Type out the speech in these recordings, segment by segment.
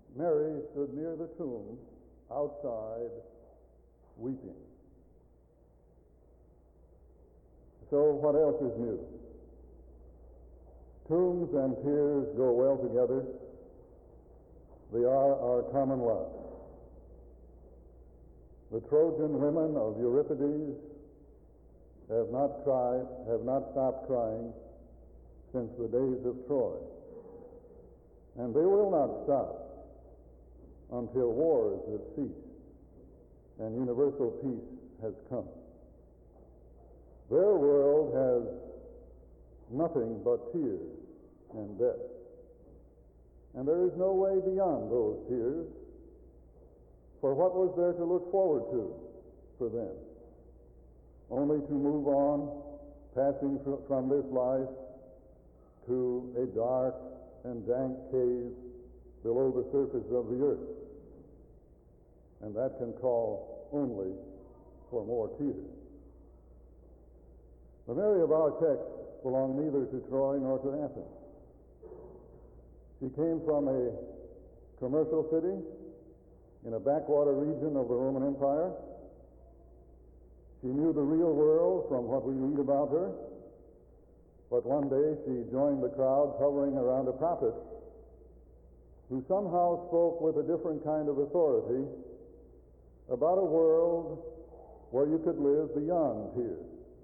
Mary stood near the tomb outside weeping. So what else is new? Tombs and tears go well together. They are our common lot. The Trojan women of Euripides have not stopped crying since the days of Troy. And they will not stop until wars have ceased and universal peace has come. Their world has nothing but tears and death. And there is no way beyond those tears, for what was there to look forward to for them? Only to move on, passing from this life to a dark and dank cave below the surface of the earth. And that can call only for more tears. The Mary of our text belonged neither to Troy nor to Athens. She came from a commercial city in a backwater region of the Roman Empire. She knew the real world from what we read about her, but one day she joined the crowd hovering around a prophet who somehow spoke with a different kind of authority about a world where you could live beyond tears.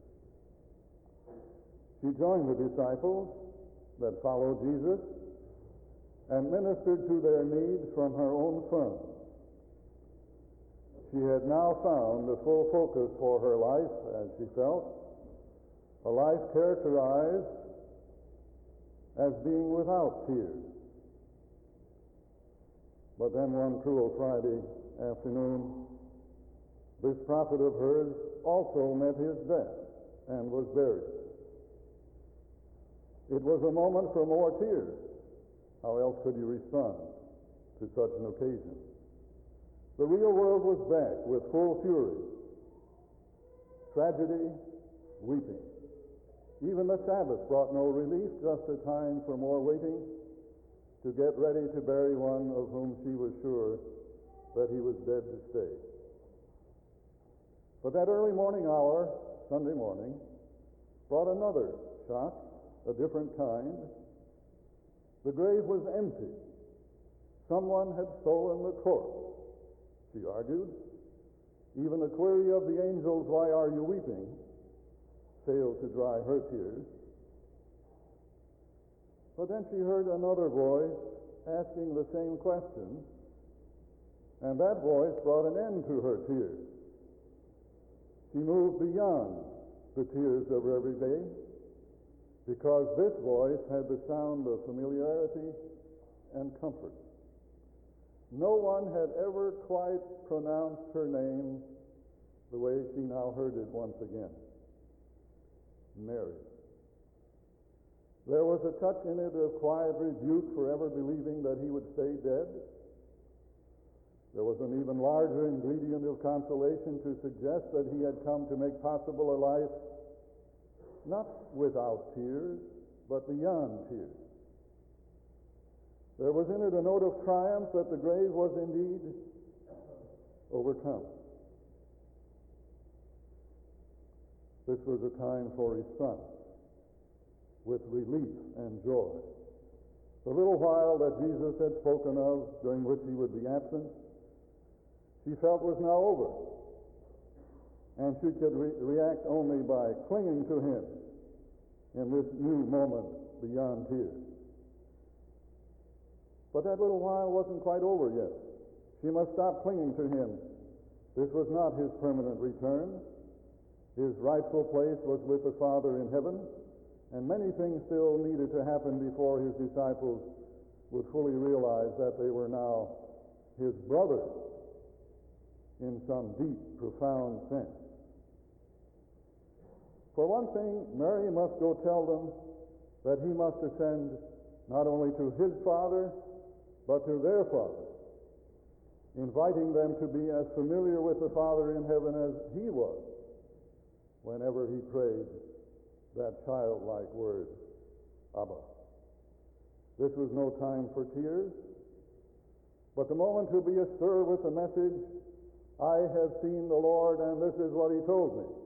She joined the disciples that followed Jesus and ministered to their needs from her own funds. She had now found the full focus for her life, as she felt, a life characterized as being without tears. But then one cruel Friday afternoon, this prophet of hers also met his death and was buried. It was a moment for more tears. How else could you respond to such an occasion? The real world was back with full fury. Tragedy, weeping. Even the Sabbath brought no relief, just a time for more waiting to get ready to bury one of whom she was sure that he was dead to stay. But that early morning hour, Sunday morning, brought another shock, a different kind. The grave was empty. Someone had stolen the corpse, she argued. Even the query of the angels, "Why are you weeping?" failed to dry her tears. But then she heard another voice asking the same question, and that voice brought an end to her tears. She moved beyond the tears of every day, because this voice had the sound of familiarity and comfort. No one had ever quite pronounced her name the way she now heard it once again. Mary. There was a touch in it of quiet rebuke for ever believing that he would stay dead. There was an even larger ingredient of consolation to suggest that he had come to make possible a life not without tears, but beyond tears. There was in it a note of triumph that the grave was indeed overcome. This was a time for response with relief and joy. The little while that Jesus had spoken of, during which he would be absent, she felt was now over. And she could react only by clinging to him in this new moment beyond tears. But that little while wasn't quite over yet. She must stop clinging to him. This was not his permanent return. His rightful place was with the Father in heaven, and many things still needed to happen before his disciples would fully realize that they were now his brothers in some deep, profound sense. For one thing, Mary must go tell them that he must ascend not only to his Father, but to their Father, inviting them to be as familiar with the Father in heaven as he was whenever he prayed that childlike word, Abba. This was no time for tears. But the moment to be astir with the message, I have seen the Lord, and this is what he told me.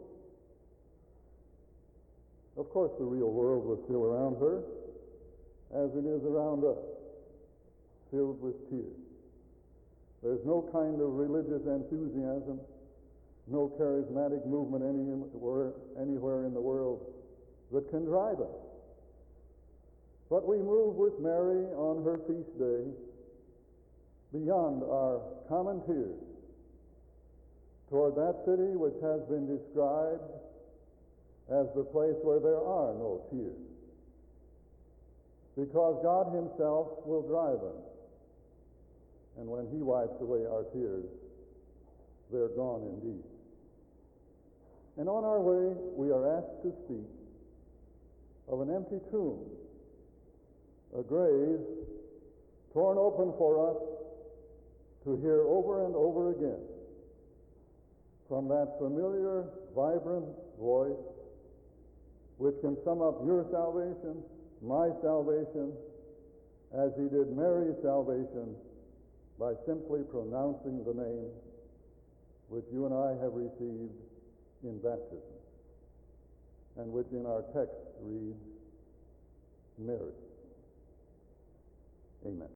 Of course, the real world was still around her, as it is around us, filled with tears. There's no kind of religious enthusiasm, no charismatic movement anywhere in the world that can drive us. But we move with Mary on her feast day beyond our common tears toward that city which has been described as the place where there are no tears, because God himself will drive us, and when he wipes away our tears, they're gone indeed. And on our way, we are asked to speak of an empty tomb, a grave torn open for us to hear over and over again from that familiar, vibrant voice which can sum up your salvation, my salvation, as he did Mary's salvation by simply pronouncing the name which you and I have received in baptism, and which in our text reads, Mary. Amen.